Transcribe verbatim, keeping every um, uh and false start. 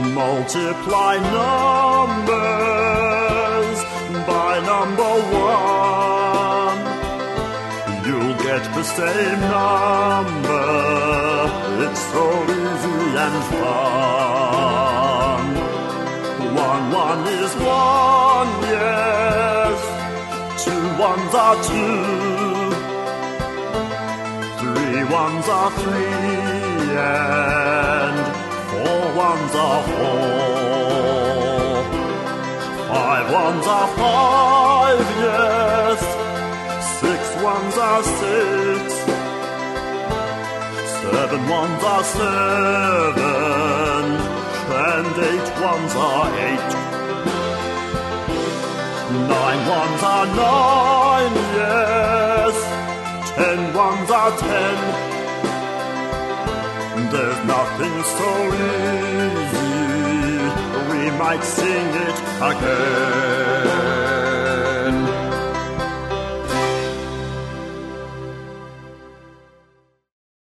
Multiply numbers by number one, you'll get the same number. It's so easy and fun. One one is one, yes. Two ones are two. Three ones are three, and four ones are four. Five ones are five, yes. Six ones are six. Seven ones are seven. And eight ones are eight. Nine ones are nine, yes. Ten ones are ten. There's nothing so easy, we might sing it again.